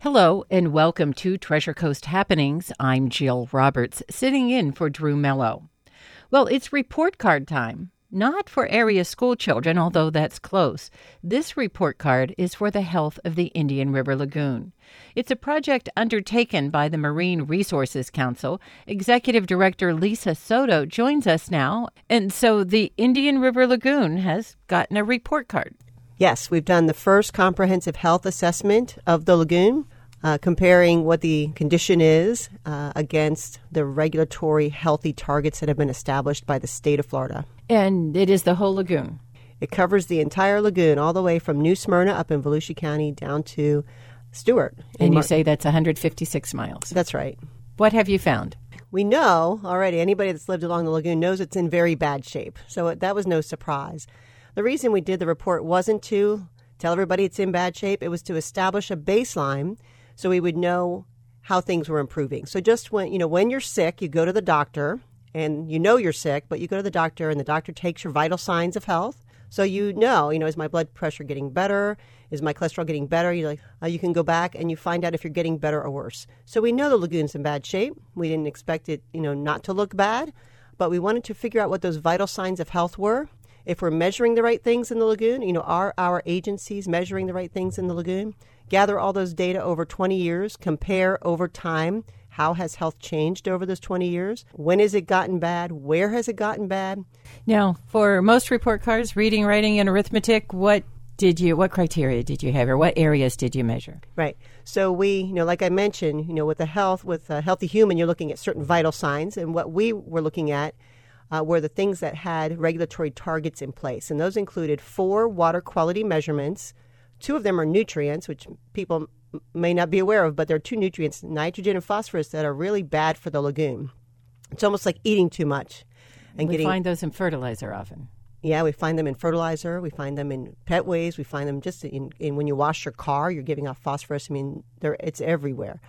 Hello and welcome to Treasure Coast Happenings. I'm Jill Roberts, sitting in for Drew Mello. Well, it's report card time. Not for area school children, although that's close. This report card is for the health of the Indian River Lagoon. It's a project undertaken by the Marine Resources Council. Executive Director Lisa Soto joins us now. And so the Indian River Lagoon has gotten a report card. Yes, we've done the first comprehensive health assessment of the lagoon, comparing what the condition is against the regulatory healthy targets that have been established by the state of Florida. And it is the whole lagoon. It covers the entire lagoon, all the way from New Smyrna up in Volusia County down to Stewart. And you say that's 156 miles. That's right. What have you found? We know already, anybody that's lived along the lagoon knows it's in very bad shape. So that was no surprise. The reason we did the report wasn't to tell everybody it's in bad shape. It was to establish a baseline so we would know how things were improving. So just when you're sick, you go to the doctor and you know you're sick, but you go to the doctor and the doctor takes your vital signs of health. So you know, is my blood pressure getting better? Is my cholesterol getting better? You can go back and you find out if you're getting better or worse. So we know the lagoon's in bad shape. We didn't expect it, not to look bad, but we wanted to figure out what those vital signs of health were. If we're measuring the right things in the lagoon, are our agencies measuring the right things in the lagoon? Gather all those data over 20 years, compare over time. How has health changed over those 20 years? When has it gotten bad? Where has it gotten bad? Now, for most report cards, reading, writing, and arithmetic, what criteria did you have, or what areas did you measure? Right. So we, like I mentioned, with a healthy human, you're looking at certain vital signs, and what we were looking at were the things that had regulatory targets in place. And those included 4 water quality measurements. 2 of them are nutrients, which people may not be aware of, but there are 2 nutrients, nitrogen and phosphorus, that are really bad for the lagoon. It's almost like eating too much. And we find those in fertilizer often. Yeah, we find them in fertilizer. We find them in pet waste. We find them just in when you wash your car, you're giving off phosphorus. It's everywhere.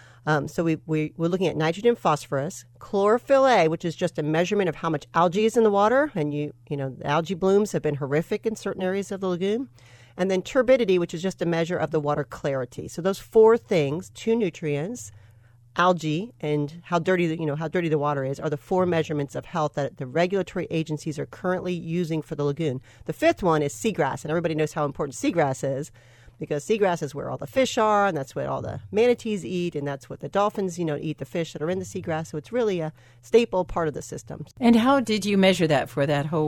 So we're looking at nitrogen, phosphorus, chlorophyll A, which is just a measurement of how much algae is in the water. And the algae blooms have been horrific in certain areas of the lagoon. And then turbidity, which is just a measure of the water clarity. So those 4 things, 2 nutrients, algae, and how dirty the water is, are the 4 measurements of health that the regulatory agencies are currently using for the lagoon. The 5th one is seagrass, and everybody knows how important seagrass is, because seagrass is where all the fish are, and that's what all the manatees eat, and that's what the dolphins, eat the fish that are in the seagrass. So it's really a staple part of the system. And how did you measure that for that whole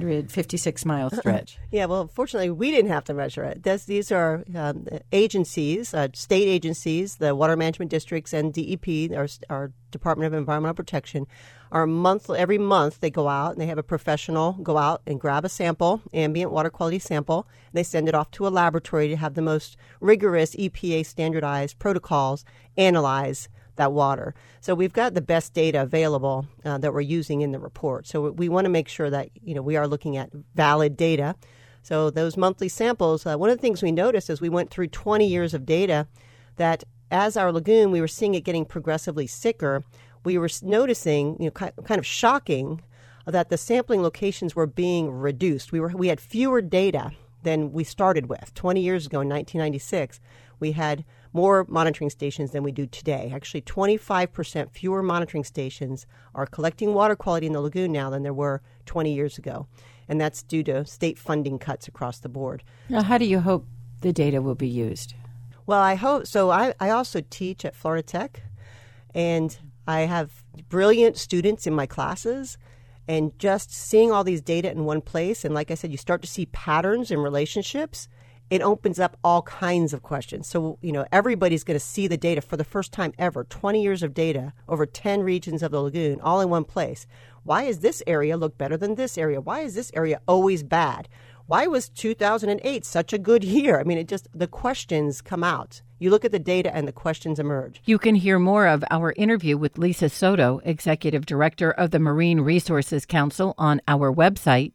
156-mile stretch? Yeah, well, fortunately, we didn't have to measure it. These are agencies, state agencies, the water management districts and DEP, our Department of Environmental Protection, every month they go out and they have a professional go out and grab a sample, ambient water quality sample, and they send it off to a laboratory to have the most rigorous EPA standardized protocols analyze that water. So we've got the best data available that we're using in the report. So we want to make sure that we are looking at valid data. So those monthly samples, one of the things we noticed as we went through 20 years of data, that as our lagoon, we were seeing it getting progressively sicker. We were noticing, kind of shocking, that the sampling locations were being reduced. We had fewer data than we started with. 20 years ago in 1996, we had more monitoring stations than we do today. Actually, 25% fewer monitoring stations are collecting water quality in the lagoon now than there were 20 years ago. And that's due to state funding cuts across the board. Now, how do you hope the data will be used? Well, I hope so. I also teach at Florida Tech, and I have brilliant students in my classes, and just seeing all these data in one place, and like I said, you start to see patterns in relationships, it opens up all kinds of questions. So, everybody's going to see the data for the first time ever, 20 years of data over 10 regions of the lagoon, all in one place. Why is this area look better than this area? Why is this area always bad? Why was 2008 such a good year? The questions come out. You look at the data and the questions emerge. You can hear more of our interview with Lisa Soto, Executive Director of the Marine Resources Council, on our website,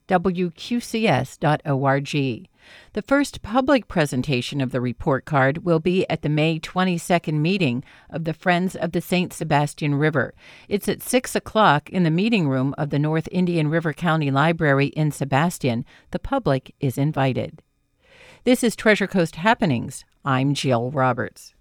wqcs.org. The first public presentation of the report card will be at the May 22nd meeting of the Friends of the St. Sebastian River. It's at 6 o'clock in the meeting room of the North Indian River County Library in Sebastian. The public is invited. This is Treasure Coast Happenings. I'm Jill Roberts.